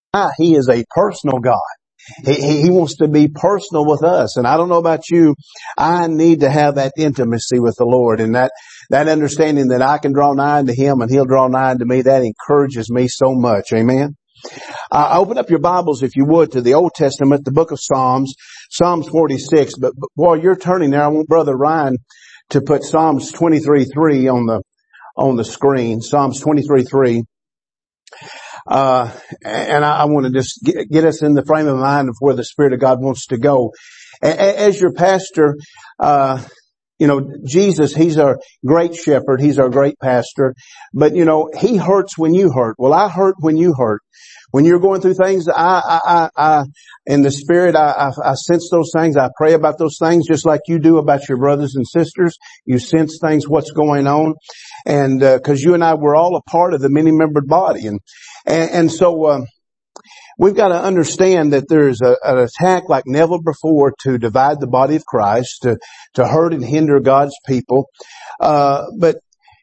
He is a personal God. He wants to be personal with us. And I don't know about you, I need to have that intimacy with the Lord, and that understanding that I can draw nigh to Him and He'll draw nigh to me. That encourages me so much. Amen. Open up your Bibles, if you would, to the Old Testament, the book of Psalms, Psalms 46. But while you're turning there, I want Brother Ryan to put Psalms 23:3 on the screen. Psalms 23:3. And I want to just get us in the frame of mind of where the Spirit of God wants to go. As your pastor, Jesus, He's our great shepherd. He's our great pastor. But, He hurts when you hurt. Well, I hurt when you hurt. When you're going through things, I in the Spirit, I sense those things. I pray about those things just like you do about your brothers and sisters. You sense things, what's going on. And, cause you and I, we're all a part of the many-membered body. And so, we've got to understand that there's an attack like never before to divide the body of Christ, to hurt and hinder God's people. But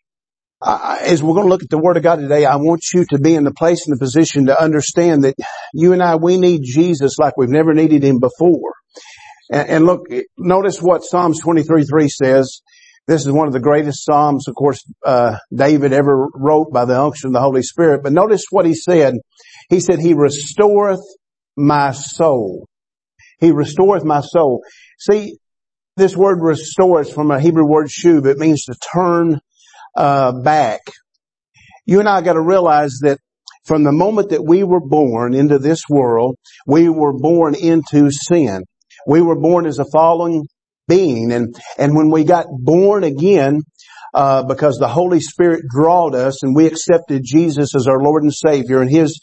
as we're going to look at the Word of God today, I want you to be in the place and the position to understand that you and I, we need Jesus like we've never needed Him before. And look, notice what Psalms 23:3 says. This is one of the greatest Psalms, of course, David ever wrote by the unction of the Holy Spirit. But notice what he said. He said, He restoreth my soul. He restoreth my soul. See, this word restore is from a Hebrew word shuv. It means to turn back. You and I got to realize that from the moment that we were born into this world, we were born into sin. We were born as a fallen being. And when we got born again, because the Holy Spirit drawed us and we accepted Jesus as our Lord and Savior, and His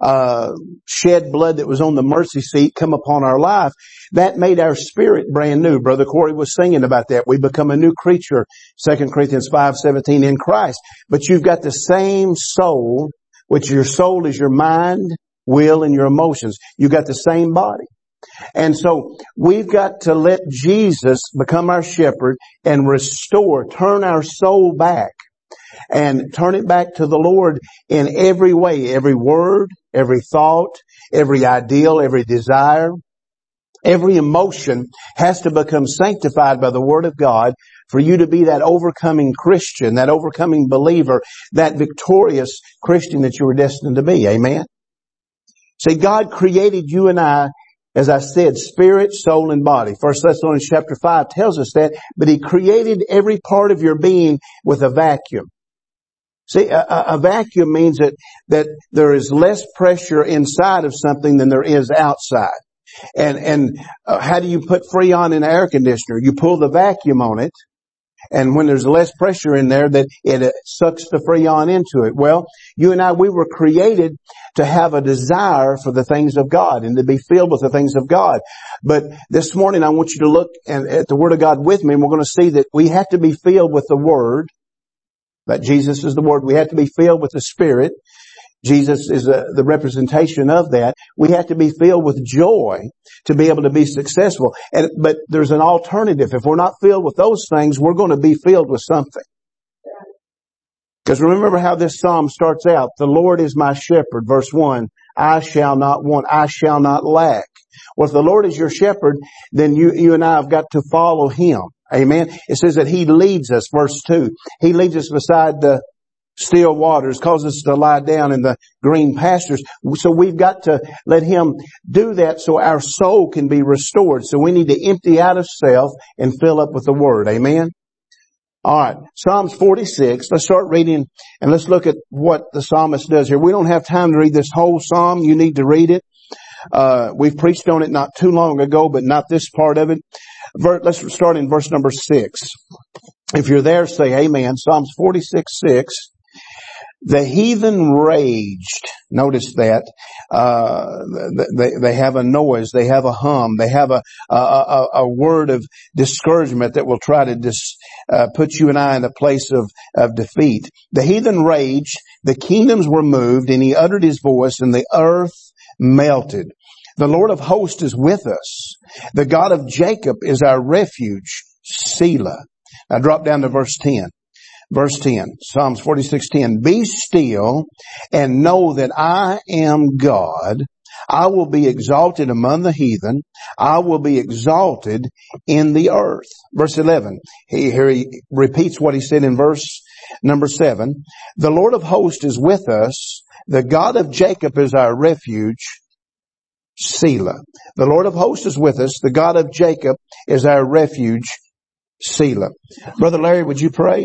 shed blood that was on the mercy seat come upon our life, that made our spirit brand new. Brother Corey was singing about that. We become a new creature, 2 Corinthians 5:17 in Christ. But you've got the same soul, which your soul is your mind, will, and your emotions. You've got the same body. And so we've got to let Jesus become our shepherd and restore, turn our soul back and turn it back to the Lord in every way, every word, every thought, every ideal, every desire, every emotion has to become sanctified by the Word of God for you to be that overcoming Christian, that overcoming believer, that victorious Christian that you were destined to be. Amen. See, God created you and I, as I said, spirit, soul, and body. 1 Thessalonians chapter 5 tells us that, but He created every part of your being with a vacuum. See, a vacuum means that there is less pressure inside of something than there is outside. And how do you put Freon in an air conditioner? You pull the vacuum on it, and when there's less pressure in there, that it sucks the Freon into it. Well, you and I, we were created to have a desire for the things of God and to be filled with the things of God. But this morning I want you to look at the Word of God with me, and we're going to see that we have to be filled with the Word. That Jesus is the Word. We have to be filled with the Spirit. Jesus is the representation of that. We have to be filled with joy to be able to be successful. But there's an alternative. If we're not filled with those things, we're going to be filled with something. Because remember how this psalm starts out. The Lord is my shepherd. Verse 1. I shall not want. I shall not lack. Well, if the Lord is your shepherd, then you and I have got to follow Him. Amen. It says that He leads us. Verse 2. He leads us beside the still waters, causes us to lie down in the green pastures. So we've got to let Him do that so our soul can be restored. So we need to empty out of self and fill up with the Word. Amen. All right. Psalms 46. Let's start reading and let's look at what the psalmist does here. We don't have time to read this whole psalm. You need to read it. We've preached on it not too long ago, but not this part of it. Let's start in verse number 6. If you're there, say amen. Psalms 46:6. The heathen raged. Notice that. They have a noise. They have a hum. They have a word of discouragement that will try to put you and I in a place of defeat. The heathen raged. The kingdoms were moved, and He uttered His voice, and the earth melted. The Lord of hosts is with us. The God of Jacob is our refuge. Selah. Now drop down to verse 10. Verse 10, Psalms 46:10. Be still and know that I am God. I will be exalted among the heathen. I will be exalted in the earth. Verse 11. Here he repeats what he said in verse number 7. The Lord of hosts is with us. The God of Jacob is our refuge. Selah. The Lord of hosts is with us. The God of Jacob is our refuge. Selah. Brother Larry, would you pray?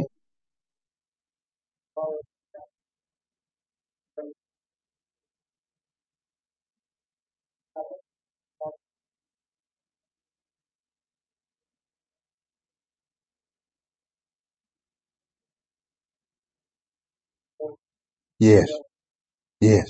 Yes. Yes.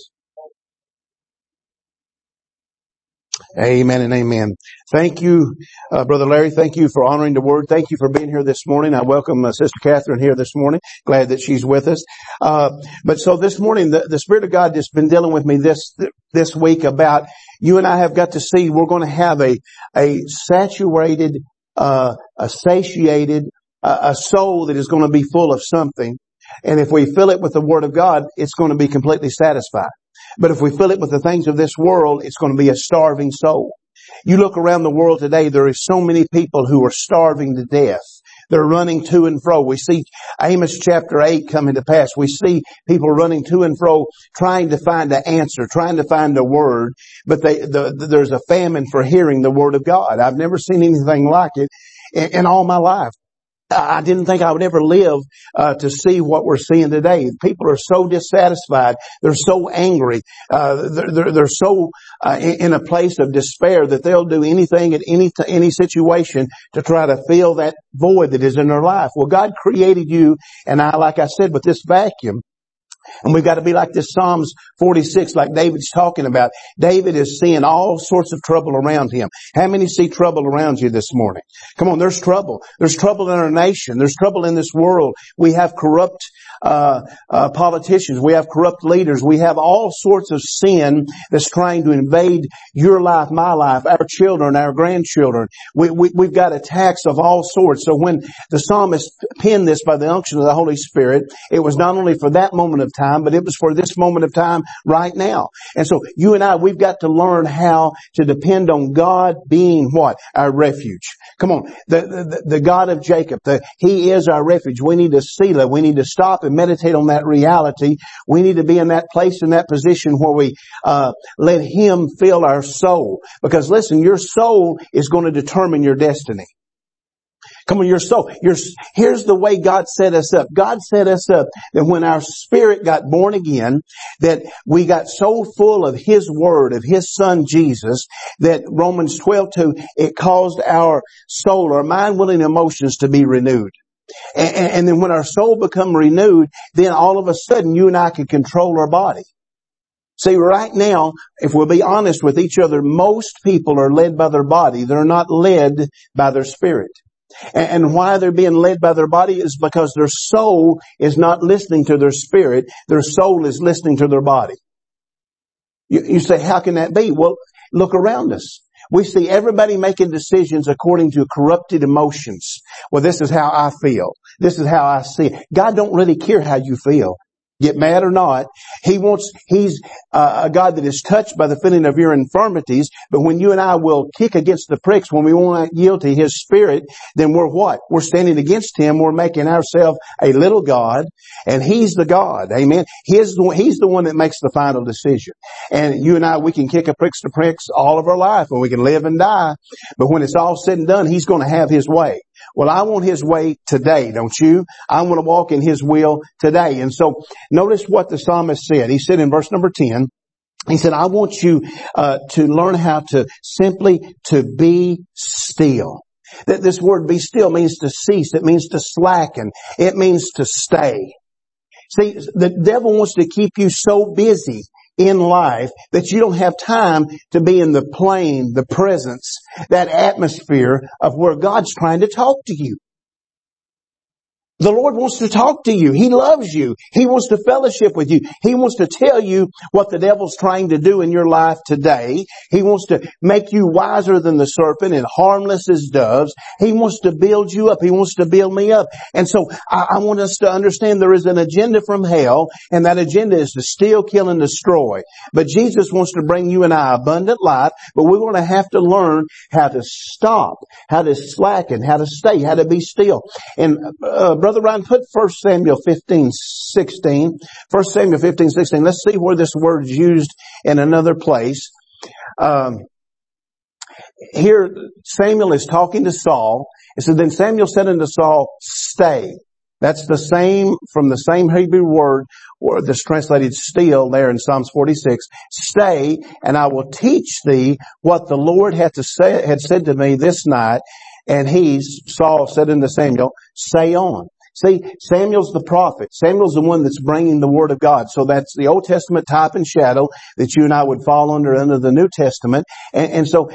Amen and amen. Thank you, Brother Larry. Thank you for honoring the word. Thank you for being here this morning. I welcome Sister Catherine here this morning. Glad that she's with us. But so this morning, the Spirit of God has been dealing with me this week about you and I have got to see we're going to have a saturated, a satiated, a soul that is going to be full of something. And if we fill it with the Word of God, it's going to be completely satisfied. But if we fill it with the things of this world, it's going to be a starving soul. You look around the world today, there is so many people who are starving to death. They're running to and fro. We see Amos chapter 8 coming to pass. We see people running to and fro trying to find an answer, trying to find a word. But there's a famine for hearing the Word of God. I've never seen anything like it in all my life. I didn't think I would ever live to see what we're seeing today. People are so dissatisfied. They're so angry. They're so in a place of despair that they'll do anything at any situation to try to fill that void that is in their life. Well, God created you and I, like I said, with this vacuum. And we've got to be like this Psalms 46, like David's talking about. David is seeing all sorts of trouble around him. How many see trouble around you this morning? Come on, there's trouble. There's trouble in our nation. There's trouble in this world. We have corrupt politicians. We have corrupt leaders. We have all sorts of sin that's trying to invade your life, my life, our children, our grandchildren. We've got attacks of all sorts. So when the psalmist penned this by the unction of the Holy Spirit, it was not only for that moment of time, but it was for this moment of time right now. And so you and I, we've got to learn how to depend on God being what? Our refuge. Come on. The God of Jacob. He is our refuge. We need to Selah. We need to stop and meditate on that reality. We need to be in that place, in that position where we let Him fill our soul. Because listen, your soul is going to determine your destiny. Come on, your soul. Here's the way God set us up. God set us up that when our spirit got born again, that we got so full of His Word, of His Son Jesus, that Romans 12:2, it caused our soul, our mind, will, and emotions to be renewed. And then when our soul become renewed, then all of a sudden you and I can control our body. See, right now, if we'll be honest with each other, most people are led by their body. They're not led by their spirit. And why they're being led by their body is because their soul is not listening to their spirit. Their soul is listening to their body. You say, how can that be? Well, look around us. We see everybody making decisions according to corrupted emotions. Well, this is how I feel. This is how I see it. God don't really care how you feel. Get mad or not. He's a God that is touched by the feeling of your infirmities. But when you and I will kick against the pricks, when we won't yield to His Spirit, then we're what? We're standing against Him. We're making ourselves a little God. And He's the God. Amen. He's the one that makes the final decision. And you and I, we can kick a pricks to pricks all of our life and we can live and die. But when it's all said and done, He's going to have His way. Well, I want His way today, don't you? I want to walk in His will today. And so notice what the psalmist said. He said in verse number 10, he said, I want you to learn how to simply to be still. This word be still means to cease. It means to slacken. It means to stay. See, the devil wants to keep you so busy in life that you don't have time to be in the plane, the presence, that atmosphere of where God's trying to talk to you. The Lord wants to talk to you. He loves you. He wants to fellowship with you. He wants to tell you what the devil's trying to do in your life today. He wants to make you wiser than the serpent and harmless as doves. He wants to build you up. He wants to build me up. And so I want us to understand there is an agenda from hell, and that agenda is to steal, kill, and destroy. But Jesus wants to bring you and I abundant life, but we're going to have to learn how to stop, how to slacken, how to stay, how to be still. And Brother Ryan, put 1 Samuel 15:16. 1 Samuel 15:16. Let's see where this word is used in another place. Here, Samuel is talking to Saul. It says, then Samuel said unto Saul, stay. That's the same, from the same Hebrew word that's translated steal there in Psalms 46. Stay, and I will teach thee what the Lord had said to me this night. And Saul said unto Samuel, say on. See, Samuel's the prophet. Samuel's the one that's bringing the Word of God. So that's the Old Testament type and shadow that you and I would fall under the New Testament. And so,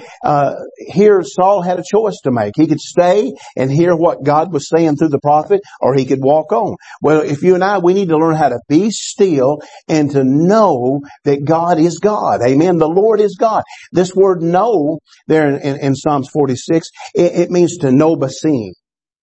here Saul had a choice to make. He could stay and hear what God was saying through the prophet, or he could walk on. Well, if you and I, we need to learn how to be still and to know that God is God. Amen. The Lord is God. This word know there in Psalms 46, it means to know by seeing.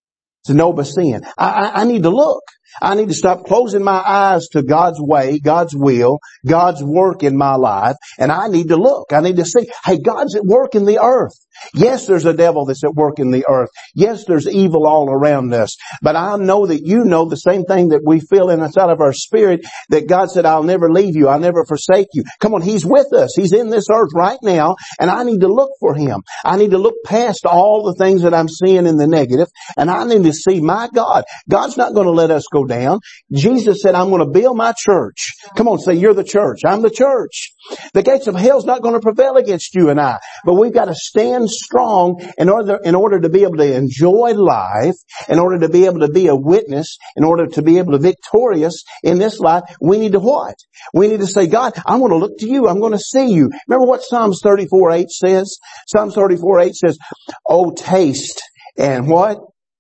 To know by seeing. I need to look. I need to stop closing my eyes to God's way, God's will, God's work in my life, and I need to look. I need to see, hey, God's at work in the earth. Yes, there's a devil that's at work in the earth. Yes, there's evil all around us. But I know that you know the same thing that we feel inside of our spirit, that God said, I'll never leave you. I'll never forsake you. Come on, He's with us. He's in this earth right now, and I need to look for Him. I need to look past all the things that I'm seeing in the negative, and I need to see my God. God's not going to let us go down. Jesus said, I'm going to build my church. Come on, say, you're the church. I'm the church. The gates of hell's not going to prevail against you and I. But we've got to stand strong in order to be able to enjoy life, in order to be able to be a witness, in order to be able to be victorious in this life. We need to what? We need to say, God, I'm going to look to you. I'm going to see you. Remember what Psalms 34:8 says? Psalms 34:8 says, oh, taste and what?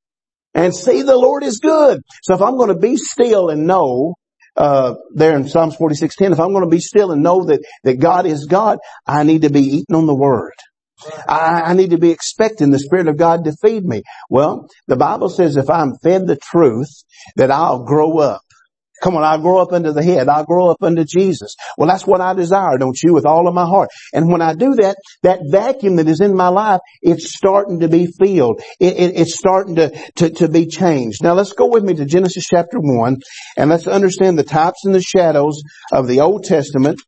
And see the Lord is good. So if I'm going to be still and know, there in Psalms 46:10, if I'm going to be still and know that God is God, I need to be eating on the Word. I need to be expecting the Spirit of God to feed me. Well, the Bible says if I'm fed the truth, that I'll grow up. Come on, I'll grow up into the head. I'll grow up into Jesus. Well, that's what I desire, don't you, with all of my heart. And when I do that, that vacuum that is in my life, it's starting to be filled. It's starting to be changed. Now let's go with me to Genesis chapter 1, and let's understand the types and the shadows of the Old Testament.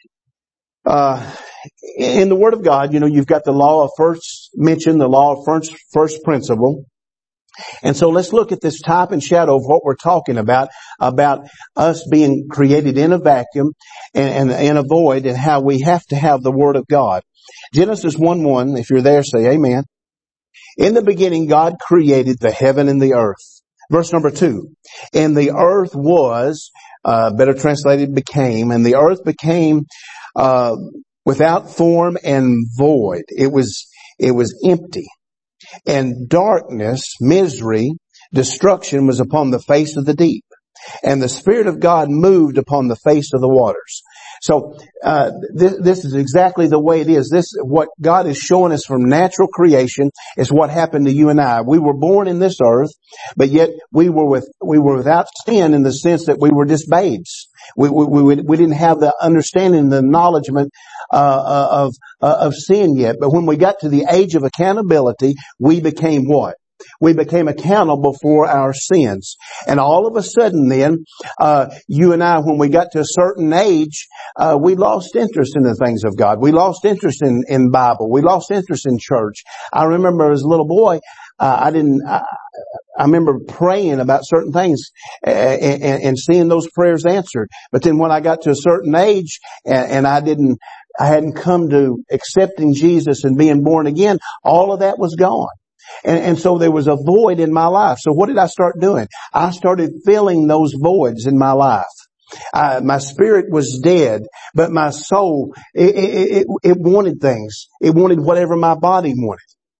In the Word of God, you know, you've got the law of first mention, the law of first principle. And so let's look at this type and shadow of what we're talking about us being created in a vacuum and in a void, and how we have to have the Word of God. Genesis 1:1, if you're there, say amen. In the beginning, God created the heaven and the earth. Verse number 2. And the earth was, better translated, became, and the earth became, without form and void. It was empty. And darkness, misery, destruction was upon the face of the deep. And the Spirit of God moved upon the face of the waters. So, this is exactly the way it is. What God is showing us from natural creation is what happened to you and I. We were born in this earth, but yet we were without sin in the sense that we were just babes. We didn't have the understanding, the acknowledgement, of sin yet. But when we got to the age of accountability, we became what? We became accountable for our sins. And all of a sudden then, you and I, when we got to a certain age, we lost interest in the things of God. We lost interest in Bible. We lost interest in church. I remember as a little boy, I remember praying about certain things and seeing those prayers answered. But then when I got to a certain age and I hadn't come to accepting Jesus and being born again, all of that was gone. And so there was a void in my life. So what did I start doing? I started filling those voids in my life. My spirit was dead, but my soul, it wanted things. It wanted whatever my body wanted.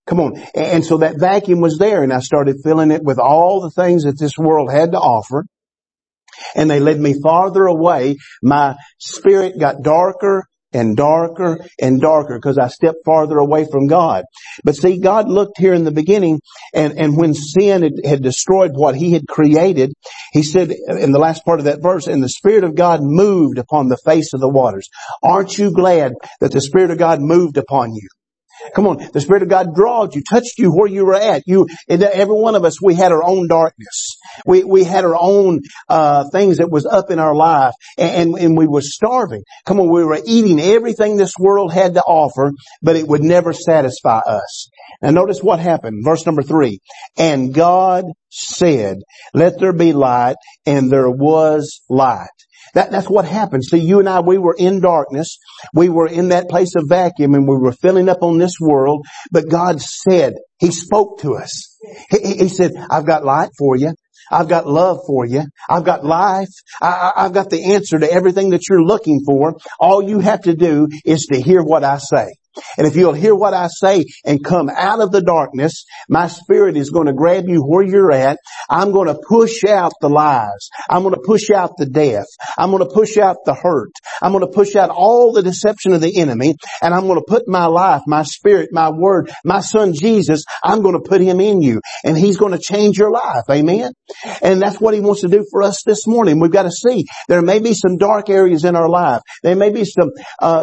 Come on. And so that vacuum was there, and I started filling it with all the things that this world had to offer. And they led me farther away. My spirit got darker and darker and darker because I stepped farther away from God. But see, God looked here in the beginning, and when sin had destroyed what He had created, He said in the last part of that verse, and the Spirit of God moved upon the face of the waters. Aren't you glad that the Spirit of God moved upon you? Come on. The Spirit of God drawed you, touched you where you were at. Every one of us, we had our own darkness. We had our own, things that was up in our life, and we were starving. Come on. We were eating everything this world had to offer, but it would never satisfy us. Now notice what happened. Verse number 3. And God said, let there be light, and there was light. That's what happened. See, you and I, we were in darkness. We were in that place of vacuum, and we were filling up on this world. But God said, He spoke to us. He said, I've got light for you. I've got love for you. I've got life. I've got the answer to everything that you're looking for. All you have to do is to hear what I say. And if you'll hear what I say and come out of the darkness, my Spirit is going to grab you where you're at. I'm going to push out the lies. I'm going to push out the death. I'm going to push out the hurt. I'm going to push out all the deception of the enemy. And I'm going to put my life, my Spirit, my Word, my Son Jesus, I'm going to put Him in you. And He's going to change your life. Amen? And that's what He wants to do for us this morning. We've got to see there may be some dark areas in our life. There may be some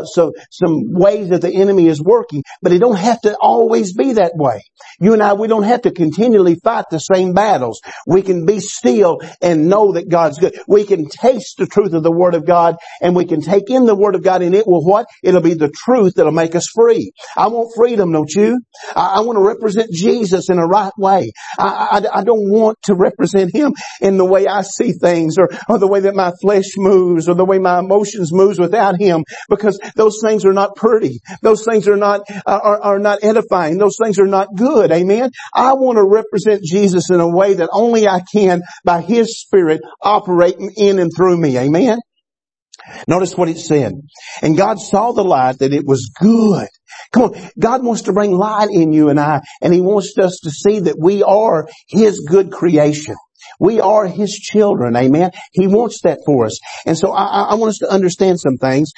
ways that the enemy is working, but it don't have to always be that way. You and I, we don't have to continually fight the same battles. We can be still and know that God's good. We can taste the truth of the Word of God, and we can take in the Word of God, and it will what? It'll be the truth that'll make us free. I want freedom, don't you? I want to represent Jesus in a right way. I don't want to represent Him in the way I see things, or the way that my flesh moves, or the way my emotions moves without Him, because those things are not pretty. Those things are not edifying. Those things are not good. Amen. I want to represent Jesus in a way that only I can by His Spirit operating in and through me. Amen. Notice what it said. And God saw the light, that it was good. Come on. God wants to bring light in you and I, and He wants us to see that we are His good creation. We are His children. Amen. He wants that for us. And so I want us to understand some things.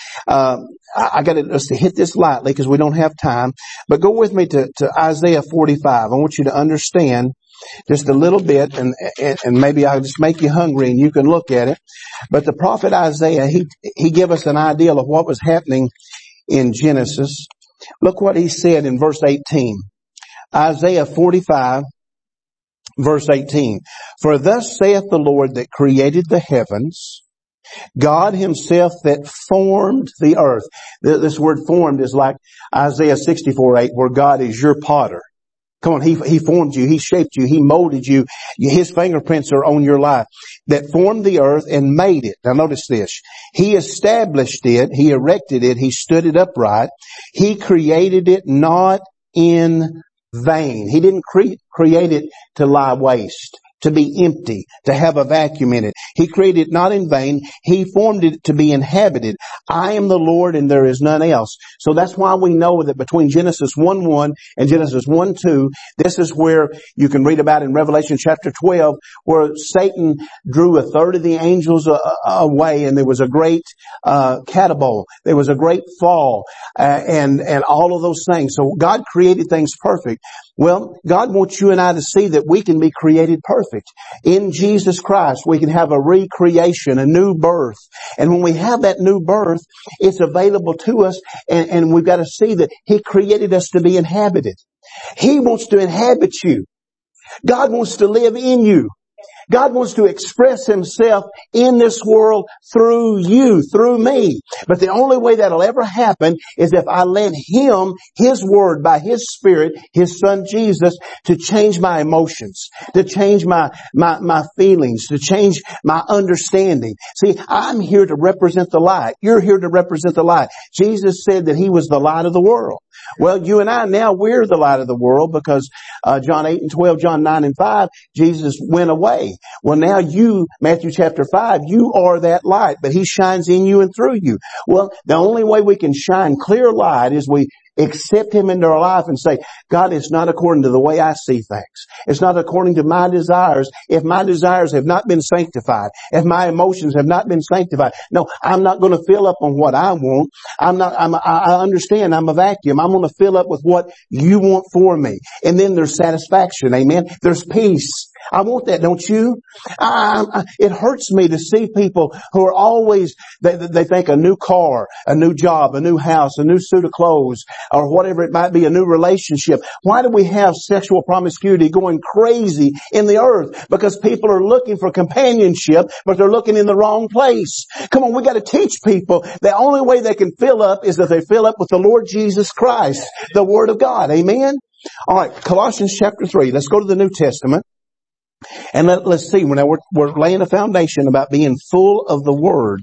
I got us to hit this lightly because we don't have time. But go with me to Isaiah 45. I want you to understand just a little bit, and maybe I'll just make you hungry and you can look at it. But the prophet Isaiah, he gave us an idea of what was happening in Genesis. Look what he said in verse 18. Isaiah 45. Verse 18, for thus saith the Lord that created the heavens, God Himself that formed the earth. This word formed is like Isaiah 64:8, where God is your potter. Come on, He formed you, He shaped you, He molded you. His fingerprints are on your life. That formed the earth and made it. Now notice this. He established it, He erected it, He stood it upright. He created it not in vain. He didn't create it to lie waste, to be empty, to have a vacuum in it. He created it not in vain. He formed it to be inhabited. I am the Lord and there is none else. So that's why we know that between Genesis 1:1 and Genesis 1:2, this is where you can read about in Revelation chapter 12, where Satan drew a third of the angels away, and there was a great catapult. There was a great fall, and all of those things. So God created things perfect. Well, God wants you and I to see that we can be created perfect. In Jesus Christ, we can have a recreation, a new birth. And when we have that new birth, it's available to us, and we've got to see that He created us to be inhabited. He wants to inhabit you. God wants to live in you. God wants to express Himself in this world through you, through me. But the only way that'll ever happen is if I let Him, His Word, by His Spirit, His Son Jesus, to change my emotions, to change my feelings, to change my understanding. See, I'm here to represent the light. You're here to represent the light. Jesus said that He was the light of the world. Well, you and I now, we're the light of the world because John 8:12, John 9:5, Jesus went away. Well, now you, Matthew chapter 5, you are that light, but He shines in you and through you. Well, the only way we can shine clear light is we accept Him into our life and say, God, it's not according to the way I see things. It's not according to my desires. If my desires have not been sanctified, if my emotions have not been sanctified, no, I'm not going to fill up on what I want. I understand I'm a vacuum. I'm going to fill up with what you want for me. And then there's satisfaction. Amen. There's peace. I want that, don't you? It hurts me to see people who are always, they think a new car, a new job, a new house, a new suit of clothes, or whatever it might be, a new relationship. Why do we have sexual promiscuity going crazy in the earth? Because people are looking for companionship, but they're looking in the wrong place. Come on, we got to teach people the only way they can fill up is that they fill up with the Lord Jesus Christ, the Word of God. Amen? All right, Colossians chapter 3. Let's go to the New Testament. And let's see, we're laying a foundation about being full of the Word.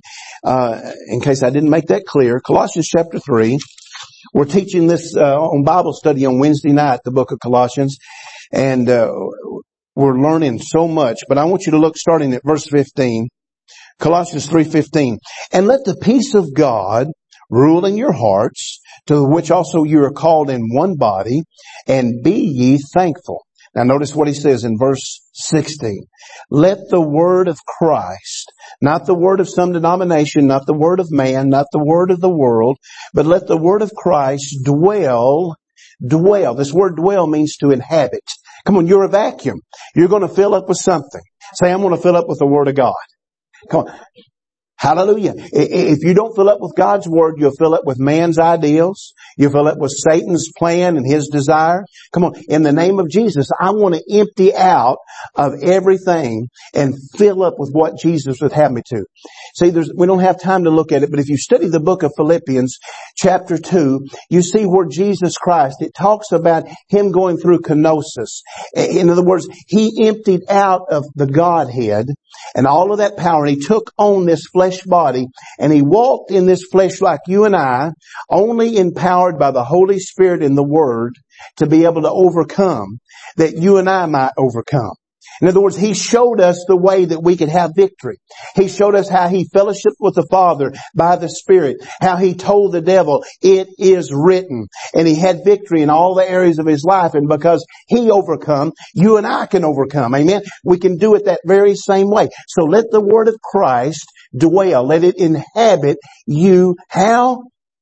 In case I didn't make that clear, Colossians chapter 3, we're teaching this on Bible study on Wednesday night, the book of Colossians, and we're learning so much. But I want you to look starting at verse 15, Colossians 3:15. And let the peace of God rule in your hearts, to which also you are called in one body, and be ye thankful. Now notice what he says in verse 16. Let the word of Christ, not the word of some denomination, not the word of man, not the word of the world, but let the word of Christ dwell. This word dwell means to inhabit. Come on, you're a vacuum. You're going to fill up with something. Say, I'm going to fill up with the Word of God. Come on. Hallelujah. If you don't fill up with God's Word, you'll fill up with man's ideals. You'll fill up with Satan's plan and his desire. Come on. In the name of Jesus, I want to empty out of everything and fill up with what Jesus would have me to. See, we don't have time to look at it, but if you study the book of Philippians, chapter 2, you see where Jesus Christ, it talks about Him going through kenosis. In other words, He emptied out of the Godhead and all of that power, and He took on this flesh body, and He walked in this flesh like you and I, only empowered by the Holy Spirit and the Word to be able to overcome, that you and I might overcome. In other words, He showed us the way that we could have victory. He showed us how He fellowshiped with the Father by the Spirit, how He told the devil, it is written. And He had victory in all the areas of His life. And because He overcome, you and I can overcome. Amen? We can do it that very same way. So let the Word of Christ dwell. Let it inhabit you. How?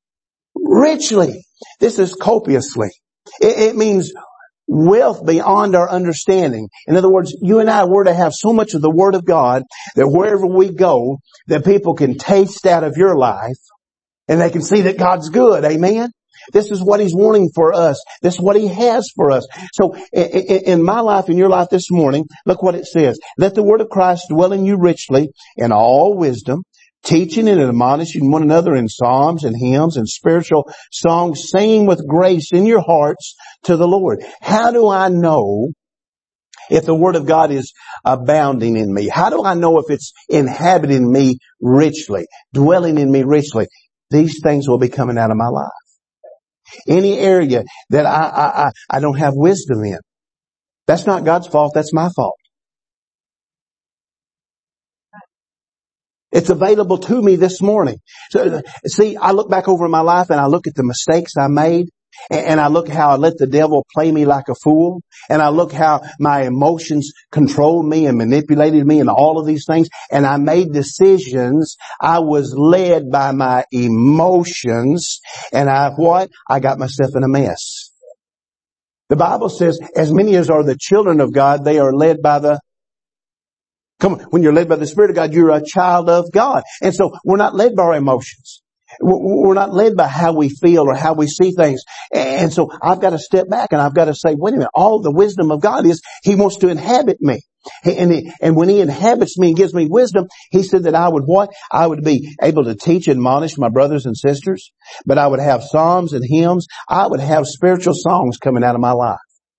Richly. This is copiously. It means wealth beyond our understanding. In other words, you and I were to have so much of the Word of God that wherever we go, that people can taste out of your life and they can see that God's good. Amen? This is what He's wanting for us. This is what He has for us. So in my life, in your life this morning, look what it says. Let the Word of Christ dwell in you richly in all wisdom, teaching and admonishing one another in psalms and hymns and spiritual songs, singing with grace in your hearts to the Lord. How do I know if the Word of God is abounding in me? How do I know if it's inhabiting me richly, dwelling in me richly? These things will be coming out of my life. Any area that I don't have wisdom in, that's not God's fault, that's my fault. It's available to me this morning. So, see, I look back over my life and I look at the mistakes I made, and I look how I let the devil play me like a fool, and I look how my emotions controlled me and manipulated me and all of these things, and I made decisions. I was led by my emotions, and I got myself in a mess. The Bible says, as many as are the children of God, they are led by the Come on, when you're led by the Spirit of God, you're a child of God. And so we're not led by our emotions. We're not led by how we feel or how we see things. And so I've got to step back and I've got to say, wait a minute, all the wisdom of God is He wants to inhabit me. And when He inhabits me and gives me wisdom, He said that I would what? I would be able to teach and admonish my brothers and sisters, but I would have psalms and hymns. I would have spiritual songs coming out of my life.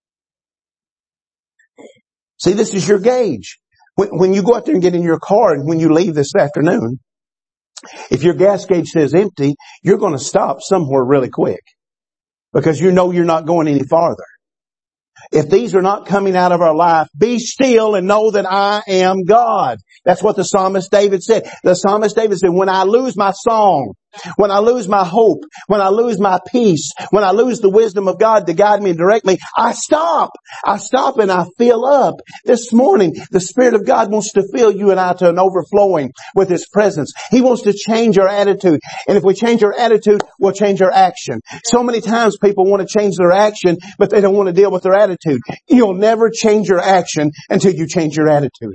See, this is your gauge. When you go out there and get in your car and when you leave this afternoon, if your gas gauge says empty, you're going to stop somewhere really quick because you know you're not going any farther. If these are not coming out of our life, be still and know that I am God. That's what the psalmist David said. The psalmist David said, when I lose my song, when I lose my hope, when I lose my peace, when I lose the wisdom of God to guide me and direct me, I stop. I stop and I fill up. This morning, the Spirit of God wants to fill you and I to an overflowing with His presence. He wants to change our attitude. And if we change our attitude, we'll change our action. So many times people want to change their action, but they don't want to deal with their attitude. You'll never change your action until you change your attitude.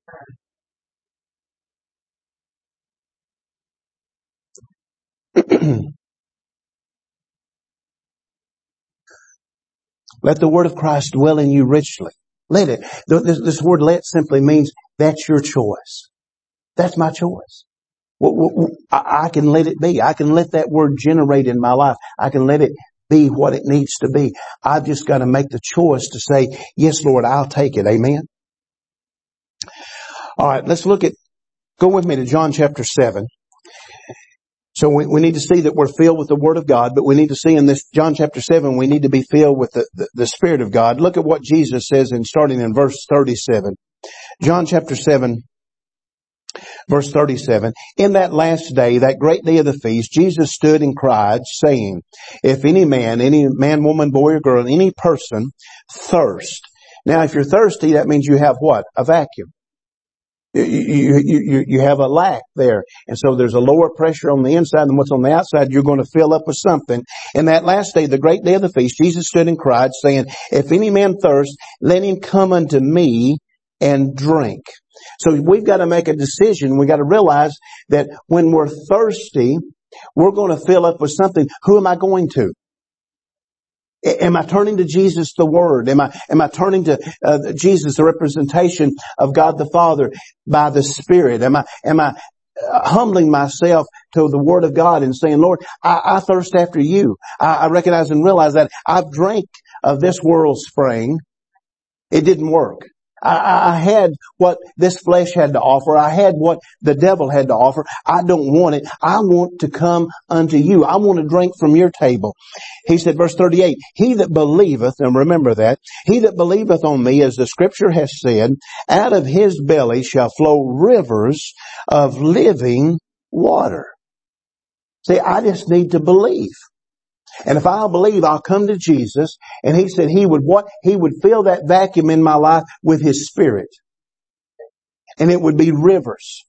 Let the word of Christ dwell in you richly. Let it. This word let simply means that's your choice. That's my choice. I can let it be. I can let that word generate in my life. I can let it be what it needs to be. I've just got to make the choice to say, yes, Lord, I'll take it. Amen. All right, let's go with me to John chapter 7. So we need to see that we're filled with the Word of God, but we need to see in this John chapter 7, we need to be filled with the Spirit of God. Look at what Jesus says starting in verse 37. John chapter 7, verse 37. In that last day, that great day of the feast, Jesus stood and cried, saying, if any man, woman, boy, or girl, any person thirst. Now, if you're thirsty, that means you have what? A vacuum. You have a lack there. And so there's a lower pressure on the inside than what's on the outside. You're going to fill up with something. In that last day, the great day of the feast, Jesus stood and cried, saying, if any man thirst, let him come unto me and drink. So we've got to make a decision. We've got to realize that when we're thirsty, we're going to fill up with something. Who am I going to? Am I turning to Jesus, the Word? Am I turning to Jesus, the representation of God the Father by the Spirit? Am I humbling myself to the Word of God and saying, Lord, I thirst after you. I recognize and realize that I've drank of this world's spring. It didn't work. I had what this flesh had to offer. I had what the devil had to offer. I don't want it. I want to come unto you. I want to drink from your table. He said, verse 38, he that believeth, and remember that, he that believeth on me, as the scripture has said, out of his belly shall flow rivers of living water. See, I just need to believe. And if I'll believe, I'll come to Jesus. And He said He would what? He would fill that vacuum in my life with His Spirit. And it would be rivers.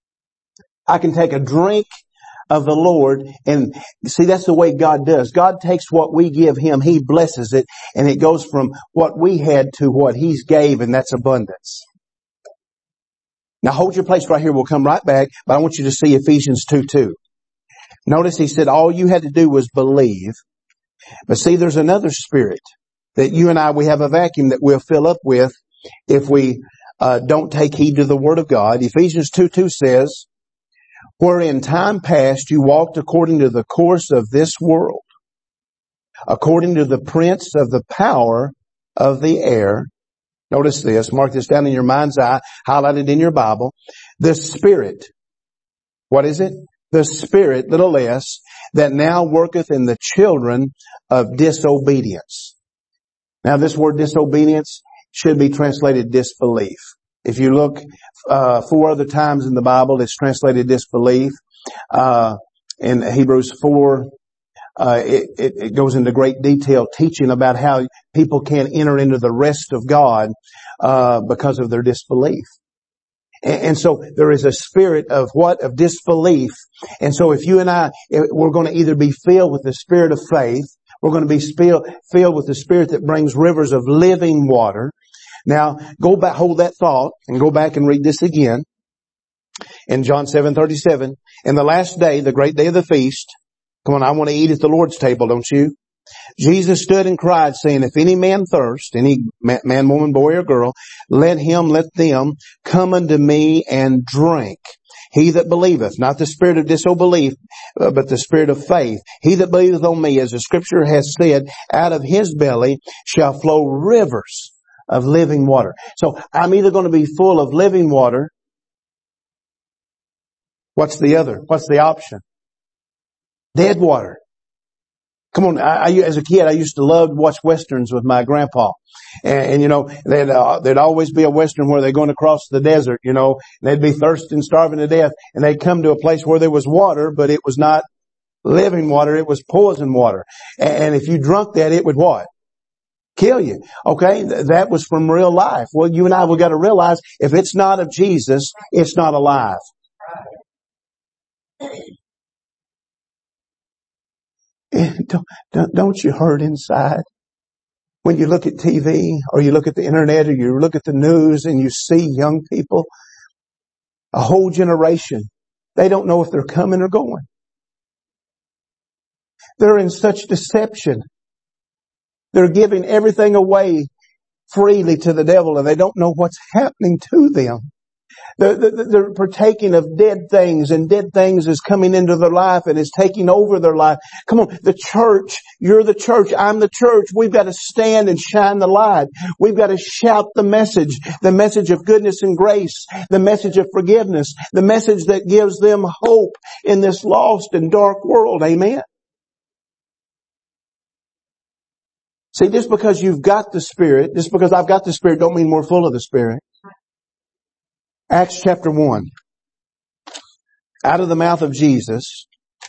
I can take a drink of the Lord, and see, that's the way God does. God takes what we give Him, He blesses it, and it goes from what we had to what He's gave, and that's abundance. Now hold your place right here. We'll come right back, but I want you to see Ephesians 2:2. Notice he said all you had to do was believe. But see, there's another spirit that you and I, we have a vacuum that we'll fill up with if we don't take heed to the Word of God. Ephesians 2:2 says, where in time past you walked according to the course of this world, according to the prince of the power of the air. Notice this, mark this down in your mind's eye, highlighted in your Bible. The Spirit, what is it? The Spirit, little s, that now worketh in the children of disobedience. Now this word disobedience should be translated disbelief. If you look 4 other times in the Bible, it's translated disbelief. In Hebrews 4, it goes into great detail teaching about how people can't enter into the rest of God because of their disbelief. And so there is a spirit of what? Of disbelief. And so if you and I, we're going to either be filled with the spirit of faith, we're going to be filled with the Spirit that brings rivers of living water. Now, go back, hold that thought, and go back and read this again. In John 7:37, in the last day, the great day of the feast, come on, I want to eat at the Lord's table, don't you? Jesus stood and cried, saying, if any man thirst, any man, woman, boy, or girl, let them come unto me and drink. He that believeth, not the spirit of disbelief, but the spirit of faith. He that believeth on me, as the scripture has said, out of his belly shall flow rivers of living water. So I'm either going to be full of living water. What's the other? What's the option? Dead water. Come on, as a kid, I used to love to watch westerns with my grandpa. And you know, there'd always be a western where they're going across the desert, you know, and they'd be thirsty and starving to death, and they'd come to a place where there was water, but it was not living water. It was poison water. And if you drunk that, it would what? Kill you. Okay? That was from real life. Well, you and I, we've got to realize if it's not of Jesus, it's not alive. Don't you hurt inside? When you look at TV or you look at the internet or you look at the news and you see young people, a whole generation, they don't know if they're coming or going. They're in such deception. They're giving everything away freely to the devil and they don't know what's happening to them. They're partaking of dead things and dead things is coming into their life and is taking over their life. Come on, the church, you're the church, I'm the church. We've got to stand and shine the light. We've got to shout the message of goodness and grace, the message of forgiveness, the message that gives them hope in this lost and dark world. Amen. See, just because you've got the Spirit, just because I've got the Spirit, don't mean we're full of the Spirit. Acts chapter 1. Out of the mouth of Jesus.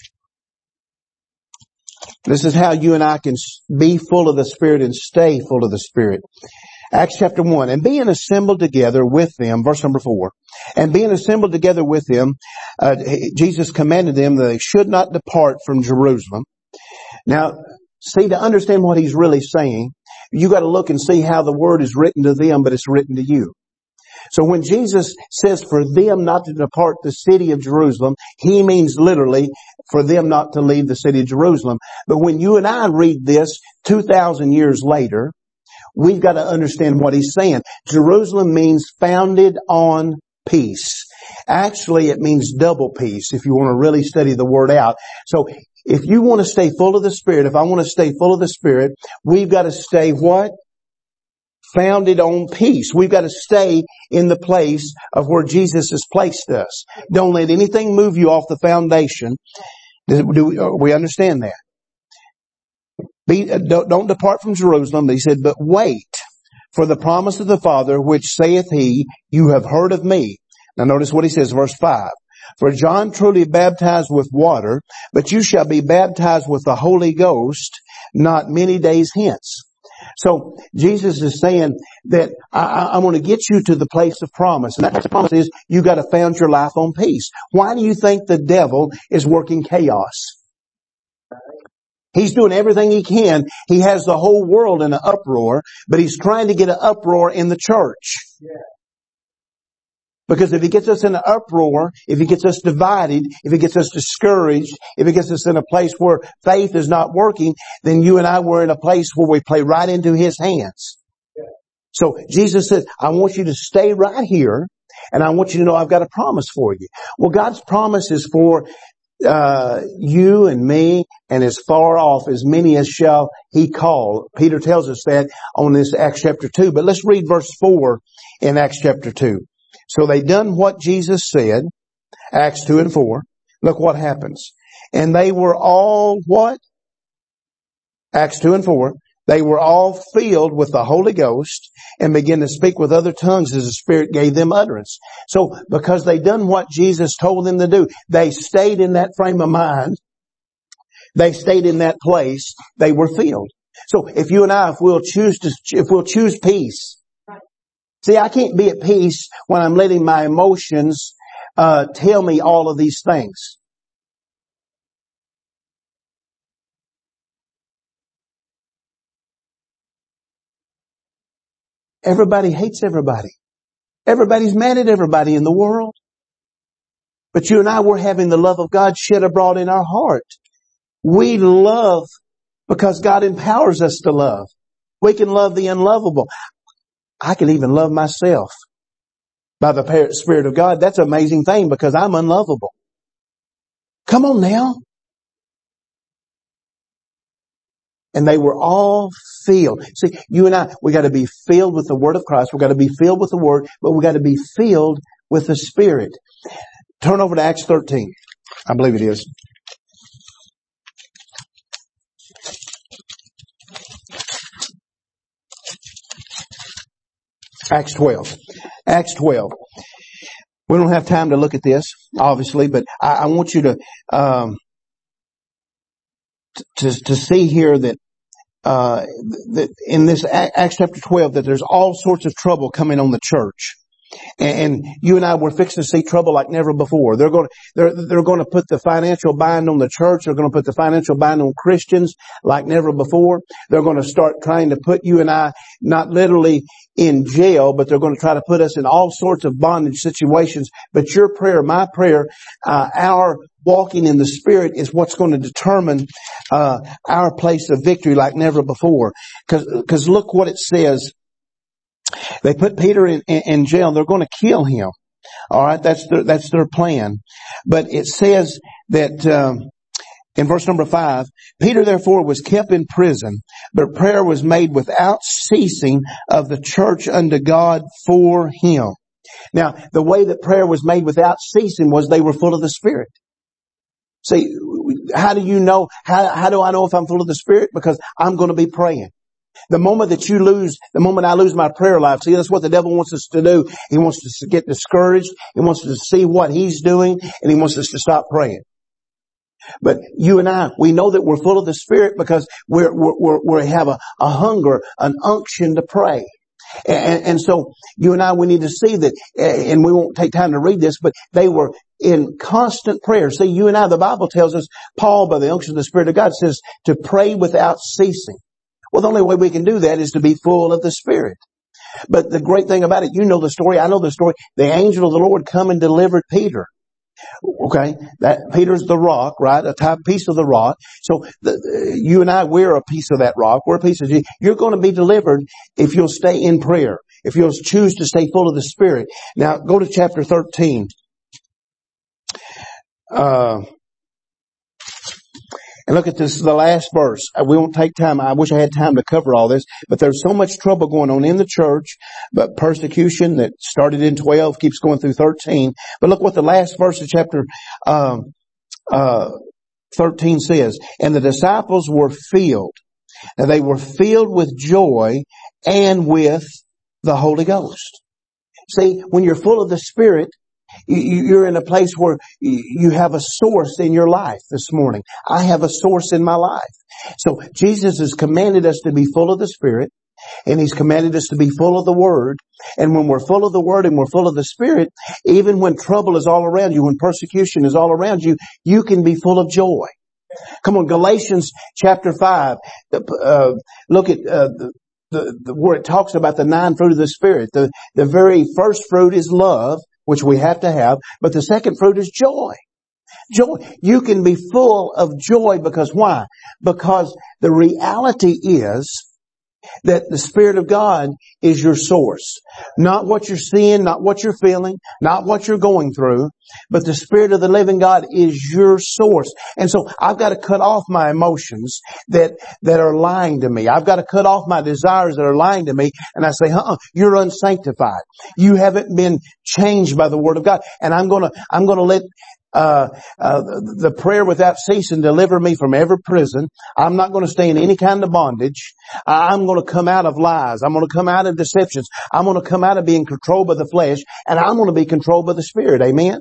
This is how you and I can be full of the Spirit and stay full of the Spirit. Acts chapter 1. And being assembled together with them, verse number 4. And being assembled together with them, Jesus commanded them that they should not depart from Jerusalem. Now, see, to understand what he's really saying, you got to look and see how the word is written to them, but it's written to you. So when Jesus says for them not to depart the city of Jerusalem, he means literally for them not to leave the city of Jerusalem. But when you and I read this 2,000 years later, we've got to understand what he's saying. Jerusalem means founded on peace. Actually, it means double peace if you want to really study the word out. So if you want to stay full of the Spirit, if I want to stay full of the Spirit, we've got to stay what? Founded on peace. We've got to stay in the place of where Jesus has placed us. Don't let anything move you off the foundation. Do we understand that? Don't depart from Jerusalem. He said, but wait for the promise of the Father, which saith he, you have heard of me. Now notice what he says, verse 5. For John truly baptized with water, but you shall be baptized with the Holy Ghost not many days hence. So Jesus is saying that I want to get you to the place of promise. And that promise is you got to found your life on peace. Why do you think the devil is working chaos? He's doing everything he can. He has the whole world in an uproar, but he's trying to get an uproar in the church. Because if he gets us in an uproar, if he gets us divided, if he gets us discouraged, if he gets us in a place where faith is not working, then you and I were in a place where we play right into his hands. So Jesus said, I want you to stay right here, and I want you to know I've got a promise for you. Well, God's promise is for you and me, and as far off as many as shall he call. Peter tells us that on this Acts chapter 2. But let's read verse 4 in Acts chapter 2. So they done what Jesus said, Acts 2 and 4. Look what happens. And they were all what? Acts 2 and 4. They were all filled with the Holy Ghost and began to speak with other tongues as the Spirit gave them utterance. So because they done what Jesus told them to do, they stayed in that frame of mind. They stayed in that place. They were filled. So if you and I, if we'll choose peace. See, I can't be at peace when I'm letting my emotions tell me all of these things. Everybody hates everybody. Everybody's mad at everybody in the world. But you and I, we're having the love of God shed abroad in our heart. We love because God empowers us to love. We can love the unlovable. I can even love myself by the Spirit of God. That's an amazing thing because I'm unlovable. Come on now. And they were all filled. See, you and I, we got to be filled with the Word of Christ. We got to be filled with the Word, but we got to be filled with the Spirit. Turn over to Acts 13. I believe it is. Acts 12. Acts 12. We don't have time to look at this, obviously, but I want you to to see here that that in this Acts chapter 12 that there's all sorts of trouble coming on the church. And you and I were fixing to see trouble like never before. They're going to put the financial bind on the church. They're going to put the financial bind on Christians like never before. They're going to start trying to put you and I not literally in jail, but they're going to try to put us in all sorts of bondage situations. But your prayer, my prayer, our walking in the Spirit is what's going to determine our place of victory like never before. Because look what it says. They put Peter in jail. They're going to kill him. All right, that's their plan. But it says that in verse number 5, Peter therefore was kept in prison, but prayer was made without ceasing of the church unto God for him. Now, the way that prayer was made without ceasing was they were full of the Spirit. See, how do you know? How do I know if I'm full of the Spirit? Because I'm going to be praying. The moment I lose my prayer life, see, that's what the devil wants us to do. He wants us to get discouraged. He wants us to see what he's doing, and he wants us to stop praying. But you and I, we know that we're full of the Spirit because we have a hunger, an unction to pray. And so you and I, we need to see that, and we won't take time to read this, but they were in constant prayer. See, you and I, the Bible tells us, Paul, by the unction of the Spirit of God, says to pray without ceasing. Well, the only way we can do that is to be full of the Spirit. But the great thing about it, you know the story, I know the story. The angel of the Lord come and delivered Peter. Okay, that Peter's the rock, right? A piece of the rock. So you and I, we're a piece of that rock. We're a piece of Jesus. You're going to be delivered if you'll stay in prayer. If you'll choose to stay full of the Spirit. Now, go to chapter 13. And look at this, the last verse. We won't take time. I wish I had time to cover all this, but there's so much trouble going on in the church, but persecution that started in 12 keeps going through 13. But look what the last verse of chapter 13 says. And the disciples were filled. Now they were filled with joy and with the Holy Ghost. See, when you're full of the Spirit, you're in a place where you have a source in your life this morning. I have a source in my life. So Jesus has commanded us to be full of the Spirit, and He's commanded us to be full of the Word. And when we're full of the Word and we're full of the Spirit, even when trouble is all around you, when persecution is all around you, you can be full of joy. Come on, Galatians chapter 5. Look at where it talks about the 9 fruit of the Spirit. The very first fruit is love, which we have to have, but the second fruit is joy. Joy. You can be full of joy because why? Because the reality is that the Spirit of God is your source. Not what you're seeing, not what you're feeling, not what you're going through, but the Spirit of the living God is your source. And so I've got to cut off my emotions that are lying to me. I've got to cut off my desires that are lying to me. And I say, you're unsanctified. You haven't been changed by the Word of God. And I'm going to let the prayer without ceasing deliver me from every prison. I'm not going to stay in any kind of bondage. I'm going to come out of lies. I'm going to come out of deceptions. I'm going to come out of being controlled by the flesh, and I'm going to be controlled by the Spirit. Amen.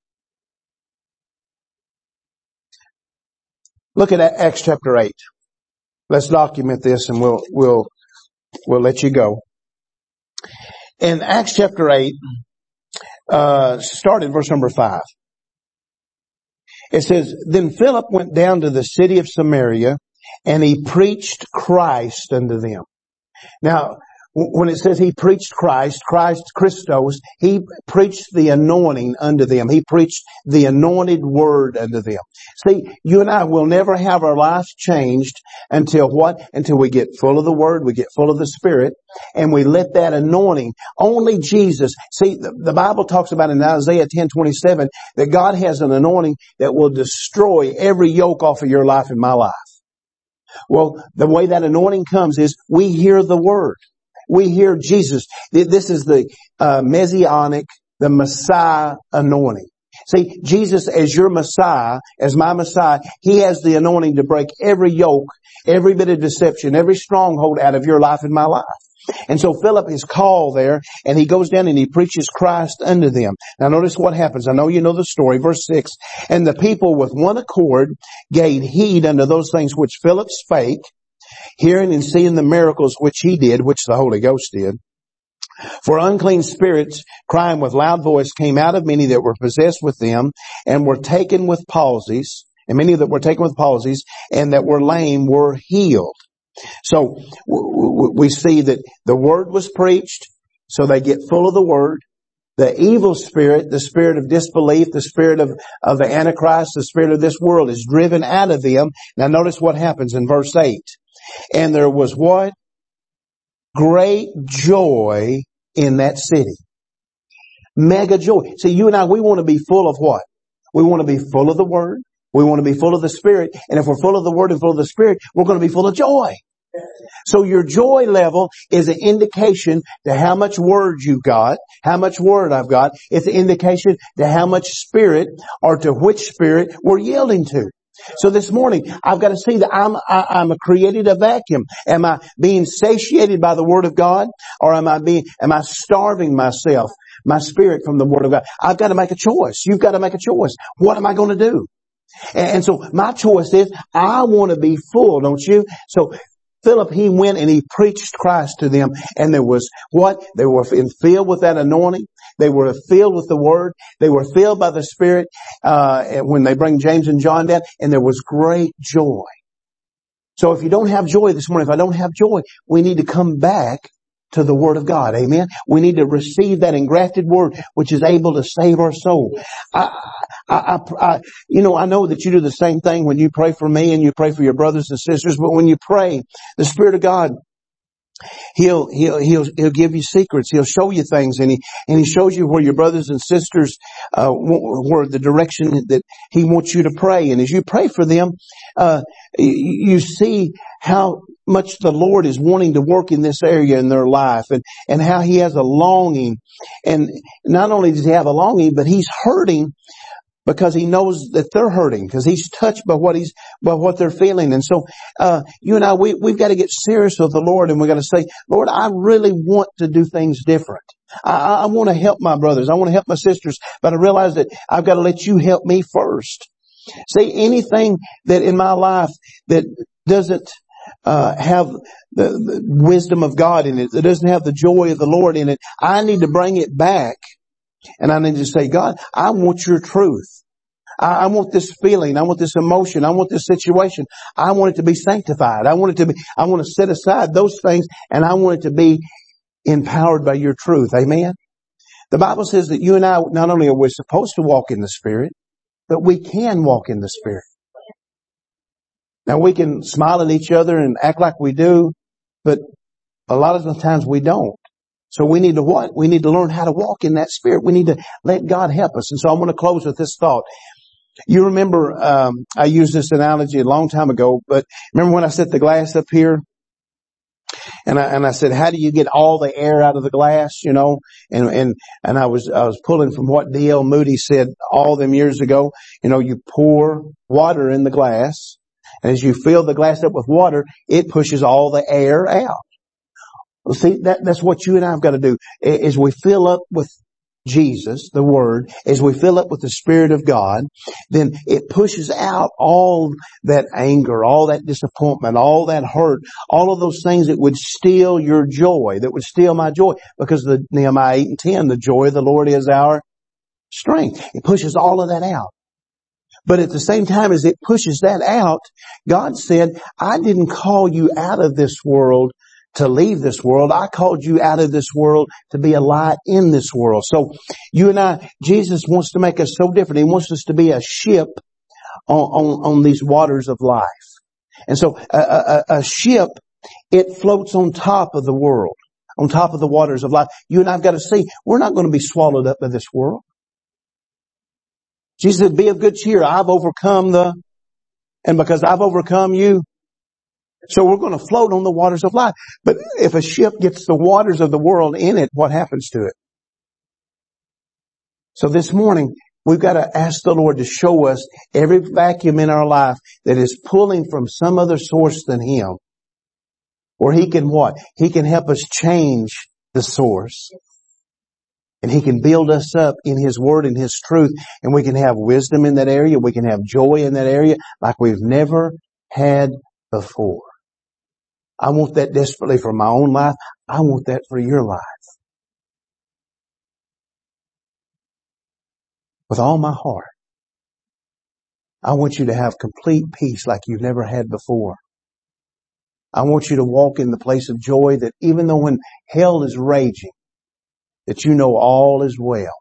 Look at Acts chapter 8. Let's document this, and we'll let you go. In Acts chapter 8, start at verse number 5. It says, Then Philip went down to the city of Samaria, and he preached Christ unto them. Now, when it says he preached Christ, Christos, he preached the anointing unto them. He preached the anointed word unto them. See, you and I will never have our lives changed until what? Until we get full of the word, we get full of the Spirit, and we let that anointing, only Jesus. See, the Bible talks about in Isaiah 10:27 that God has an anointing that will destroy every yoke off of your life and my life. Well, the way that anointing comes is we hear the word. We hear Jesus. This is the Messianic, the Messiah anointing. See, Jesus as your Messiah, as my Messiah, He has the anointing to break every yoke, every bit of deception, every stronghold out of your life and my life. And so Philip is called there, and he goes down and he preaches Christ unto them. Now notice what happens. I know you know the story. Verse 6, and the people with one accord gave heed unto those things which Philip spake, hearing and seeing the miracles which he did, which the Holy Ghost did. For unclean spirits, crying with loud voice, came out of many that were possessed with them, and were taken with palsies, and many that were taken with palsies, and that were lame were healed. So we see that the word was preached, so they get full of the word. The evil spirit, the spirit of disbelief, the spirit of the Antichrist, the spirit of this world is driven out of them. Now notice what happens in verse 8. And there was what? Great joy in that city. Mega joy. See, you and I, we want to be full of what? We want to be full of the Word. We want to be full of the Spirit. And if we're full of the Word and full of the Spirit, we're going to be full of joy. So your joy level is an indication to how much Word you've got, how much Word I've got. It's an indication to how much Spirit or to which Spirit we're yielding to. So this morning, I've got to see that I'm created a vacuum. Am I being satiated by the Word of God? Or am I starving myself, my spirit from the Word of God? I've got to make a choice. You've got to make a choice. What am I going to do? And so my choice is, I want to be full, don't you? So Philip, he went and he preached Christ to them, and there was what? They were filled with that anointing. They were filled with the Word. They were filled by the Spirit, when they bring James and John down, and there was great joy. So if you don't have joy this morning, if I don't have joy, we need to come back to the Word of God. Amen. We need to receive that engrafted Word, which is able to save our soul. I know that you do the same thing when you pray for me and you pray for your brothers and sisters, but when you pray, the Spirit of God, He'll give you secrets. He'll show you things, and He shows you where your brothers and sisters, where the direction that He wants you to pray. And as you pray for them, you see how much the Lord is wanting to work in this area in their life, and how He has a longing. And not only does He have a longing, but He's hurting because He knows that they're hurting, because He's touched by what they're feeling. And so, you and I, we've got to get serious with the Lord, and we've got to say, Lord, I really want to do things different. I want to help my brothers. I want to help my sisters, but I realize that I've got to let you help me first. See, anything that in my life that doesn't have the wisdom of God in it, that doesn't have the joy of the Lord in it, I need to bring it back. And I need to say, God, I want your truth. I want this feeling. I want this emotion. I want this situation. I want it to be sanctified. I want to set aside those things, and I want it to be empowered by your truth. Amen. The Bible says that you and I, not only are we supposed to walk in the Spirit, but we can walk in the Spirit. Now we can smile at each other and act like we do, but a lot of the times we don't. So we need to what? We need to learn how to walk in that Spirit. We need to let God help us. And so I'm going to close with this thought. You remember, I used this analogy a long time ago, but remember when I set the glass up here? And I said, how do you get all the air out of the glass, you know? And I was pulling from what D.L. Moody said all them years ago. You know, you pour water in the glass, and as you fill the glass up with water, it pushes all the air out. Well, see, that's what you and I have got to do. As we fill up with Jesus, the Word, as we fill up with the Spirit of God, then it pushes out all that anger, all that disappointment, all that hurt, all of those things that would steal your joy, that would steal my joy. Because Nehemiah 8:10, the joy of the Lord is our strength. It pushes all of that out. But at the same time as it pushes that out, God said, I didn't call you out of this world to leave this world. I called you out of this world to be a light in this world. So you and I, Jesus wants to make us so different. He wants us to be a ship on these waters of life. And so a ship, it floats on top of the world, on top of the waters of life. You and I have got to see, we're not going to be swallowed up by this world. Jesus said, be of good cheer. I've overcome and because I've overcome you, so we're going to float on the waters of life. But if a ship gets the waters of the world in it, what happens to it? So this morning, we've got to ask the Lord to show us every vacuum in our life that is pulling from some other source than Him. Or He can what? He can help us change the source. And He can build us up in His Word and His truth. And we can have wisdom in that area. We can have joy in that area like we've never had before. I want that desperately for my own life. I want that for your life. With all my heart. I want you to have complete peace like you've never had before. I want you to walk in the place of joy that even though when hell is raging, that you know all is well.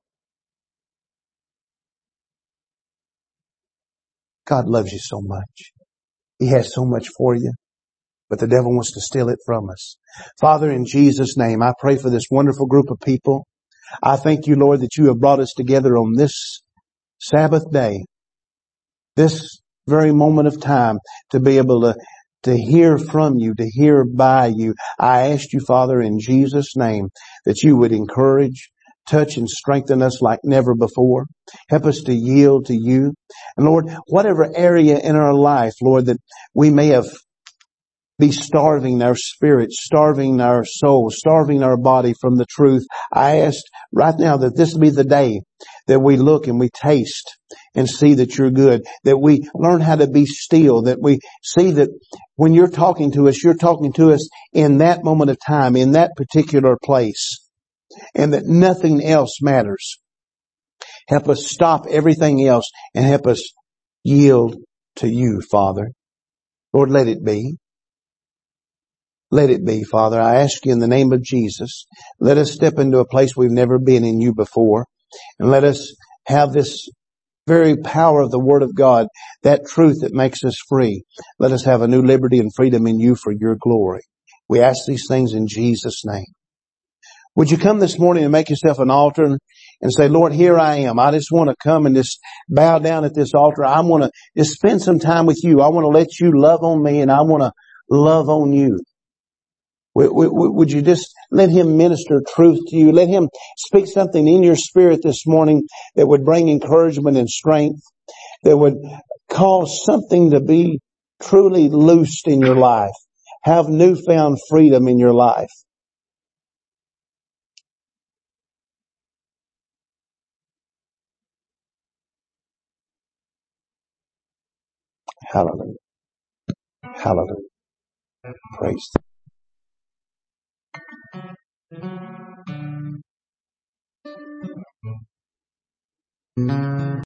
God loves you so much. He has so much for you, but the devil wants to steal it from us. Father, in Jesus' name, I pray for this wonderful group of people. I thank you, Lord, that you have brought us together on this Sabbath day, this very moment of time to be able to hear from you, to hear by you. I ask you, Father, in Jesus' name, that you would encourage, touch, and strengthen us like never before. Help us to yield to you. And Lord, whatever area in our life, Lord, that we may have be starving our spirit, starving our soul, starving our body from the truth. I ask right now that this be the day that we look and we taste and see that you're good, that we learn how to be still, that we see that when you're talking to us in that moment of time, in that particular place, and that nothing else matters. Help us stop everything else and help us yield to you, Father. Lord, let it be. Let it be, Father. I ask you in the name of Jesus, let us step into a place we've never been in you before. And let us have this very power of the Word of God, that truth that makes us free. Let us have a new liberty and freedom in you for your glory. We ask these things in Jesus' name. Would you come this morning and make yourself an altar and say, Lord, here I am. I just want to come and just bow down at this altar. I want to just spend some time with you. I want to let you love on me and I want to love on you. Would you just let Him minister truth to you? Let Him speak something in your spirit this morning that would bring encouragement and strength, that would cause something to be truly loosed in your life. Have newfound freedom in your life. Hallelujah. Hallelujah. Praise